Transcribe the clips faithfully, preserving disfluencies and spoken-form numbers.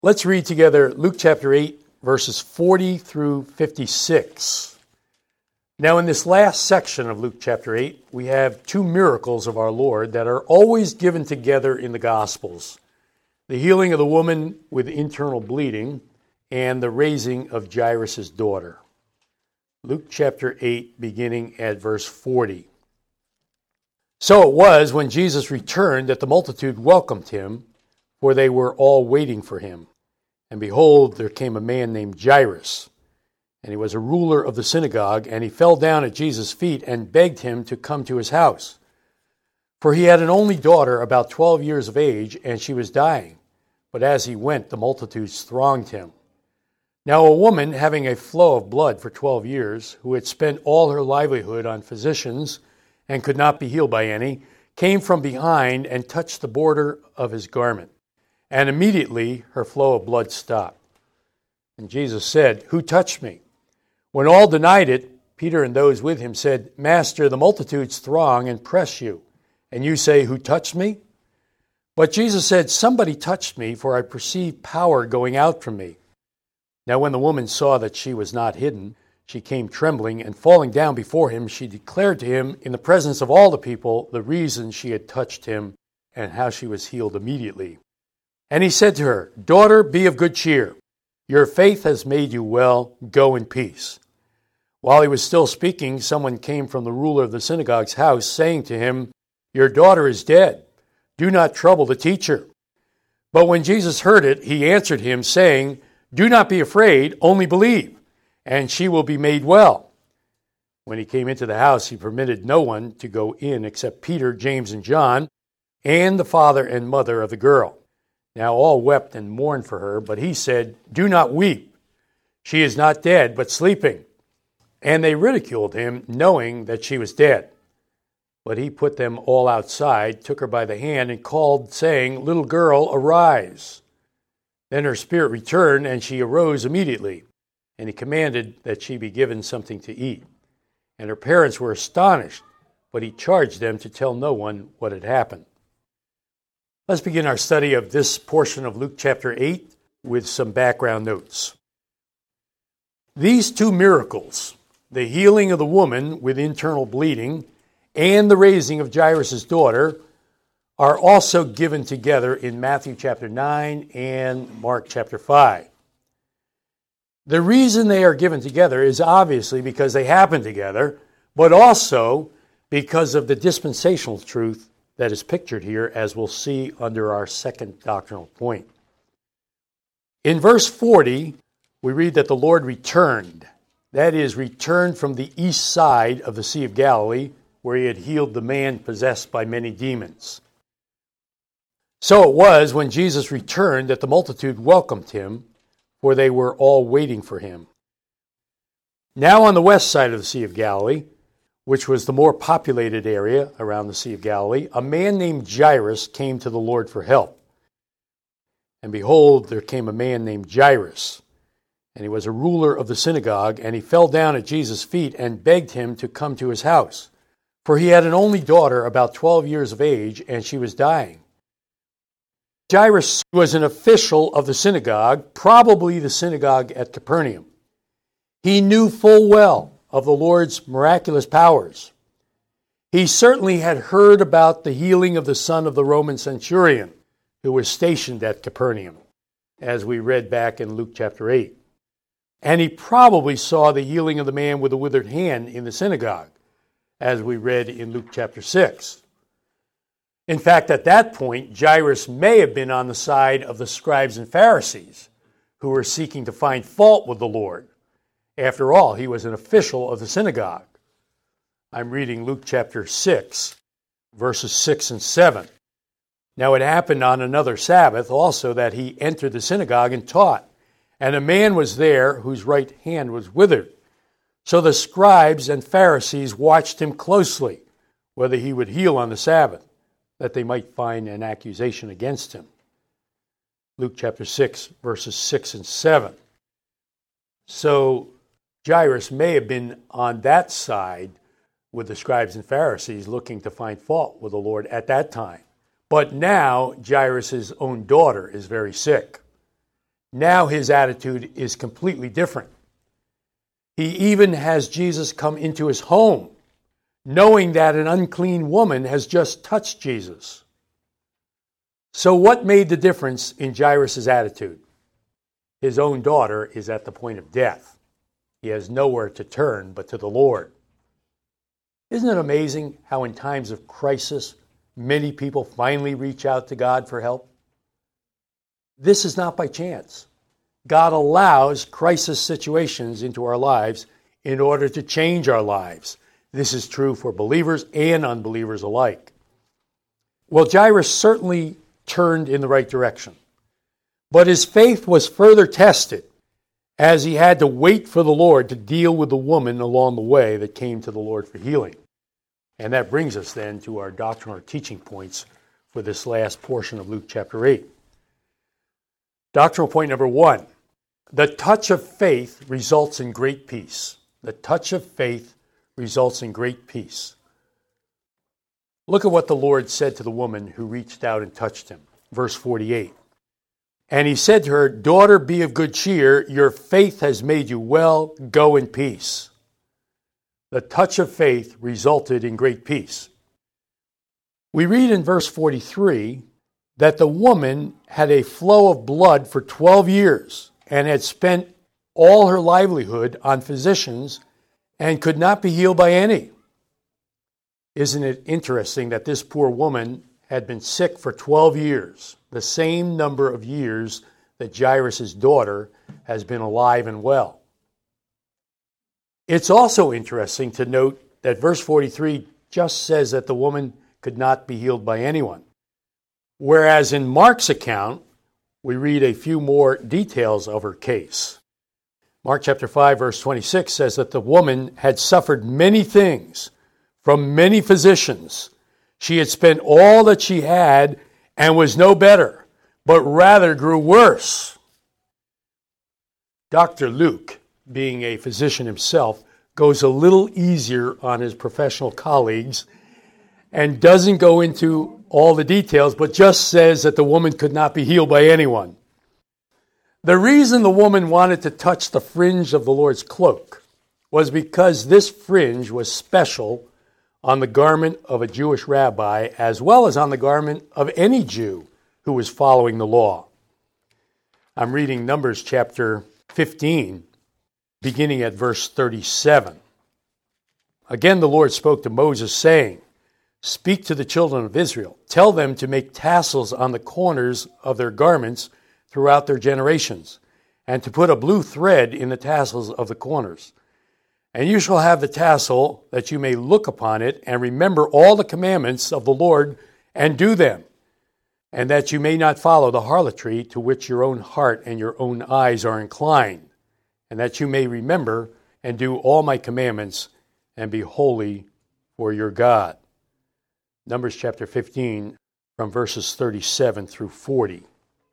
Let's read together Luke chapter eight, verses forty through fifty-six. Now, in this last section of Luke chapter eight, we have two miracles of our Lord that are always given together in the Gospels. The healing of the woman with internal bleeding and the raising of Jairus' daughter. Luke chapter eight, beginning at verse forty. So it was when Jesus returned that the multitude welcomed him, for they were all waiting for him. And behold, there came a man named Jairus, and he was a ruler of the synagogue, and he fell down at Jesus' feet and begged him to come to his house. For he had an only daughter about twelve years of age, and she was dying. But as he went, the multitudes thronged him. Now a woman having a flow of blood for twelve years, who had spent all her livelihood on physicians and could not be healed by any, came from behind and touched the border of his garment. And immediately her flow of blood stopped. And Jesus said, "Who touched me?" When all denied it, Peter and those with him said, "Master, the multitudes throng and press you, and you say, 'Who touched me?'" But Jesus said, "Somebody touched me, for I perceive power going out from me." Now when the woman saw that she was not hidden, she came trembling, and falling down before him, she declared to him in the presence of all the people the reason she had touched him and how she was healed immediately. And he said to her, "Daughter, be of good cheer. Your faith has made you well. Go in peace." While he was still speaking, someone came from the ruler of the synagogue's house, saying to him, "Your daughter is dead. Do not trouble the teacher." But when Jesus heard it, he answered him, saying, "Do not be afraid, only believe, and she will be made well." When he came into the house, he permitted no one to go in except Peter, James, and John, and the father and mother of the girl. Now all wept and mourned for her, but he said, "Do not weep. She is not dead, but sleeping." And they ridiculed him, knowing that she was dead. But he put them all outside, took her by the hand, and called, saying, "Little girl, arise." Then her spirit returned, and she arose immediately. And he commanded that she be given something to eat. And her parents were astonished, but he charged them to tell no one what had happened. Let's begin our study of this portion of Luke chapter eight with some background notes. These two miracles, the healing of the woman with internal bleeding and the raising of Jairus' daughter, are also given together in Matthew chapter nine and Mark chapter five. The reason they are given together is obviously because they happen together, but also because of the dispensational truth that is pictured here, as we'll see under our second doctrinal point. In verse forty, we read that the Lord returned. That is, returned from the east side of the Sea of Galilee, where he had healed the man possessed by many demons. So it was when Jesus returned that the multitude welcomed him, for they were all waiting for him. Now on the west side of the Sea of Galilee, which was the more populated area around the Sea of Galilee, a man named Jairus came to the Lord for help. And behold, there came a man named Jairus, and he was a ruler of the synagogue, and he fell down at Jesus' feet and begged him to come to his house. For he had an only daughter about twelve years of age, and she was dying. Jairus was an official of the synagogue, probably the synagogue at Capernaum. He knew full well of the Lord's miraculous powers. He certainly had heard about the healing of the son of the Roman centurion who was stationed at Capernaum, as we read back in Luke chapter eight. And he probably saw the healing of the man with the withered hand in the synagogue, as we read in Luke chapter six. In fact, at that point, Jairus may have been on the side of the scribes and Pharisees who were seeking to find fault with the Lord. After all, he was an official of the synagogue. I'm reading Luke chapter six, verses six and seven. Now it happened on another Sabbath also that he entered the synagogue and taught, and a man was there whose right hand was withered. So the scribes and Pharisees watched him closely, whether he would heal on the Sabbath, that they might find an accusation against him. Luke chapter six, verses six and seven. So Jairus may have been on that side with the scribes and Pharisees looking to find fault with the Lord at that time. But now Jairus' own daughter is very sick. Now his attitude is completely different. He even has Jesus come into his home, knowing that an unclean woman has just touched Jesus. So what made the difference in Jairus' attitude? His own daughter is at the point of death. He has nowhere to turn but to the Lord. Isn't it amazing how in times of crisis, many people finally reach out to God for help? This is not by chance. God allows crisis situations into our lives in order to change our lives. This is true for believers and unbelievers alike. Well, Jairus certainly turned in the right direction, but his faith was further tested as he had to wait for the Lord to deal with the woman along the way that came to the Lord for healing. And that brings us then to our doctrinal or teaching points for this last portion of Luke chapter eight. Doctrinal point number one, the touch of faith results in great peace. The touch of faith results in great peace. Look at what the Lord said to the woman who reached out and touched him. Verse forty-eight. And he said to her, "Daughter, be of good cheer. Your faith has made you well. Go in peace." The touch of faith resulted in great peace. We read in verse forty-three that the woman had a flow of blood for twelve years and had spent all her livelihood on physicians and could not be healed by any. Isn't it interesting that this poor woman had been sick for twelve years, the same number of years that Jairus' daughter has been alive and well? It's also interesting to note that verse forty-three just says that the woman could not be healed by anyone, whereas in Mark's account, we read a few more details of her case. Mark chapter five, verse twenty-six says that the woman had suffered many things from many physicians. She had spent all that she had and was no better, but rather grew worse. Doctor Luke, being a physician himself, goes a little easier on his professional colleagues and doesn't go into all the details, but just says that the woman could not be healed by anyone. The reason the woman wanted to touch the fringe of the Lord's cloak was because this fringe was special on the garment of a Jewish rabbi, as well as on the garment of any Jew who was following the law. I'm reading Numbers chapter fifteen, beginning at verse thirty-seven. Again, the Lord spoke to Moses, saying, "Speak to the children of Israel. Tell them to make tassels on the corners of their garments throughout their generations, and to put a blue thread in the tassels of the corners. And you shall have the tassel, that you may look upon it and remember all the commandments of the Lord and do them, and that you may not follow the harlotry to which your own heart and your own eyes are inclined, and that you may remember and do all my commandments and be holy for your God." Numbers chapter fifteen, from verses thirty-seven through forty.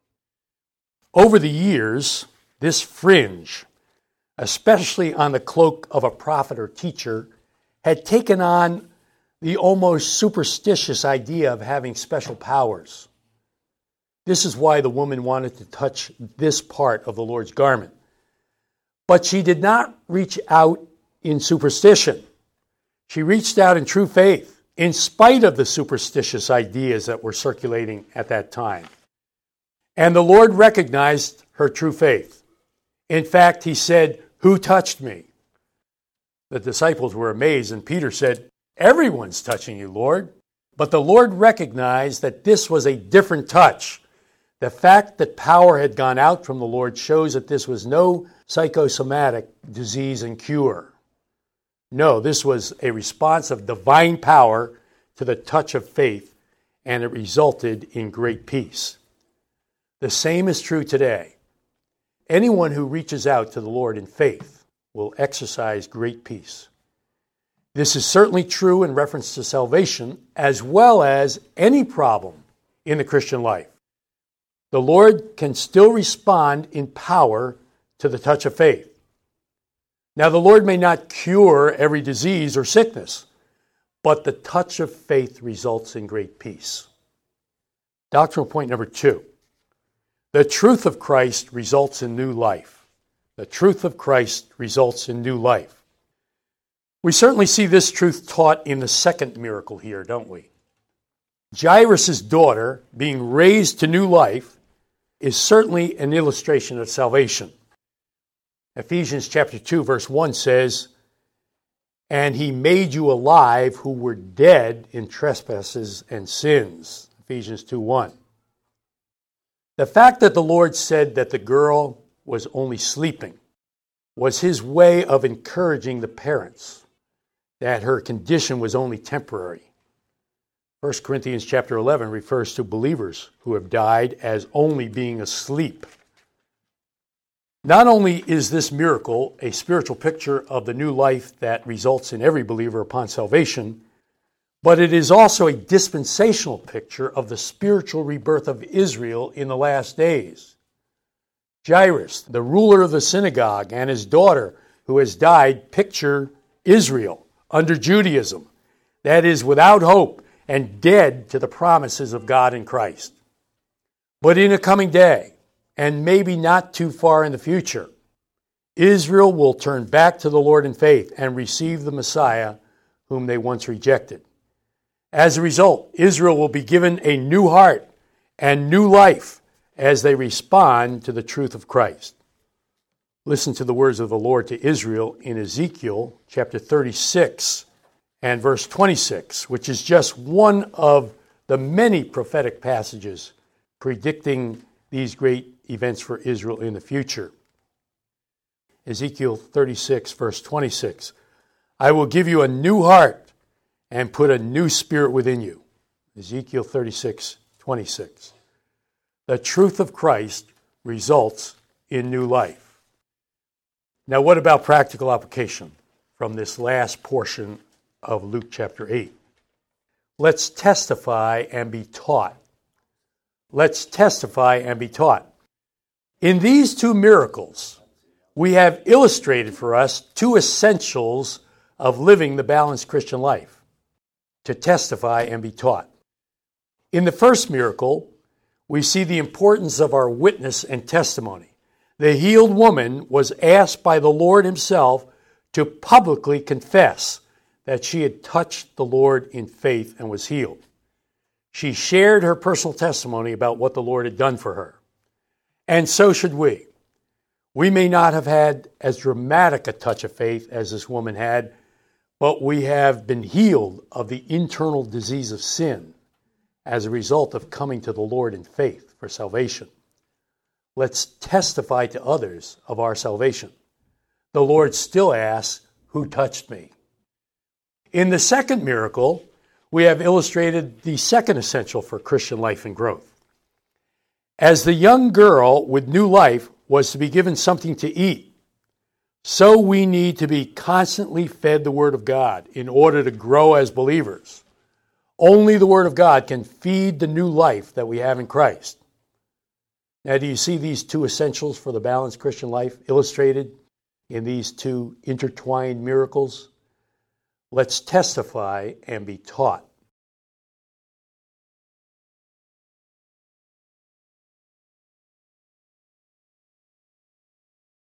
Over the years, this fringe, especially on the cloak of a prophet or teacher, had taken on the almost superstitious idea of having special powers. This is why the woman wanted to touch this part of the Lord's garment. But she did not reach out in superstition. She reached out in true faith, in spite of the superstitious ideas that were circulating at that time. And the Lord recognized her true faith. In fact, he said, "Who touched me?" The disciples were amazed, and Peter said, "Everyone's touching you, Lord." But the Lord recognized that this was a different touch. The fact that power had gone out from the Lord shows that this was no psychosomatic disease and cure. No, this was a response of divine power to the touch of faith, and it resulted in great peace. The same is true today. Anyone who reaches out to the Lord in faith will exercise great peace. This is certainly true in reference to salvation, as well as any problem in the Christian life. The Lord can still respond in power to the touch of faith. Now, the Lord may not cure every disease or sickness, but the touch of faith results in great peace. Doctrinal point number two. The truth of Christ results in new life. The truth of Christ results in new life. We certainly see this truth taught in the second miracle here, don't we? Jairus' daughter being raised to new life is certainly an illustration of salvation. Ephesians chapter two, verse one says, "And he made you alive who were dead in trespasses and sins." Ephesians two one. The fact that the Lord said that the girl was only sleeping was his way of encouraging the parents that her condition was only temporary. First Corinthians chapter eleven refers to believers who have died as only being asleep. Not only is this miracle a spiritual picture of the new life that results in every believer upon salvation, but it is also a dispensational picture of the spiritual rebirth of Israel in the last days. Jairus, the ruler of the synagogue, and his daughter who has died picture Israel under Judaism, that is without hope and dead to the promises of God in Christ. But in a coming day, and maybe not too far in the future, Israel will turn back to the Lord in faith and receive the Messiah whom they once rejected. As a result, Israel will be given a new heart and new life as they respond to the truth of Christ. Listen to the words of the Lord to Israel in Ezekiel chapter thirty-six and verse twenty-six, which is just one of the many prophetic passages predicting these great events for Israel in the future. Ezekiel thirty-six, verse twenty-six, "I will give you a new heart and put a new spirit within you." Ezekiel thirty-six, twenty-six. The truth of Christ results in new life. Now, what about practical application from this last portion of Luke chapter eight? Let's testify and be taught. Let's testify and be taught. In these two miracles, we have illustrated for us two essentials of living the balanced Christian life: to testify and be taught. In the first miracle, we see the importance of our witness and testimony. The healed woman was asked by the Lord himself to publicly confess that she had touched the Lord in faith and was healed. She shared her personal testimony about what the Lord had done for her. And so should we. We may not have had as dramatic a touch of faith as this woman had, but we have been healed of the internal disease of sin as a result of coming to the Lord in faith for salvation. Let's testify to others of our salvation. The Lord still asks, "Who touched me?" In the second miracle, we have illustrated the second essential for Christian life and growth. As the young girl with new life was to be given something to eat, so we need to be constantly fed the Word of God in order to grow as believers. Only the Word of God can feed the new life that we have in Christ. Now, do you see these two essentials for the balanced Christian life illustrated in these two intertwined miracles? Let's testify and be taught.